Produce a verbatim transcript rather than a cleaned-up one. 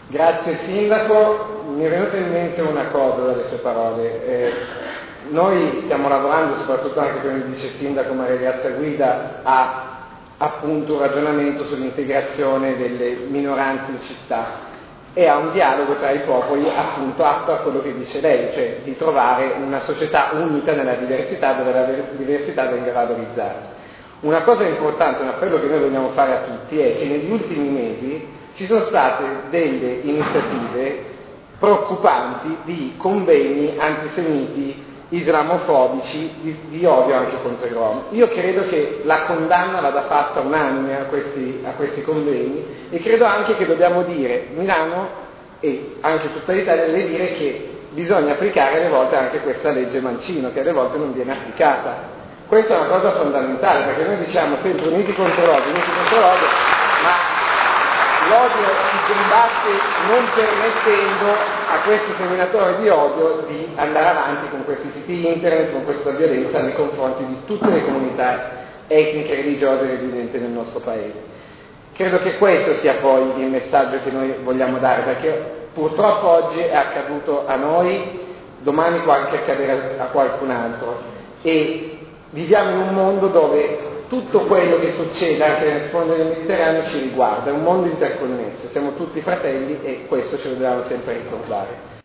Grazie Sindaco, mi è venuta in mente una cosa dalle sue parole. Eh, noi stiamo lavorando, soprattutto anche come dice Sindaco Maria Grazia Guida, a appunto un ragionamento sull'integrazione delle minoranze in città e a un dialogo tra i popoli appunto atto a quello che dice lei, cioè di trovare una società unita nella diversità, dove la diversità venga valorizzata. Una cosa importante, un appello che noi vogliamo fare a tutti è che negli ultimi mesi ci sono state delle iniziative preoccupanti di convegni antisemiti, islamofobici, di, di odio anche contro i Rom. Io credo che la condanna vada fatta unanime a questi, a questi convegni e credo anche che dobbiamo dire, Milano e anche tutta l'Italia deve dire che bisogna applicare alle volte anche questa legge Mancino, che alle volte non viene applicata. Questa è una cosa fondamentale, perché noi diciamo sempre uniti contro l'odio, uniti contro l'odio, ma l'odio si combatte non permettendo a questi seminatori di odio di andare avanti con questi siti internet, con questa violenza nei confronti di tutte le comunità etniche e religiose residenti nel nostro paese. Credo che questo sia poi il messaggio che noi vogliamo dare, perché purtroppo oggi è accaduto a noi, domani può anche accadere a qualcun altro e viviamo in un mondo dove tutto quello che succede anche nelle sponde del Mediterraneo ci riguarda, è un mondo interconnesso, siamo tutti fratelli e questo ce lo dobbiamo sempre ricordare.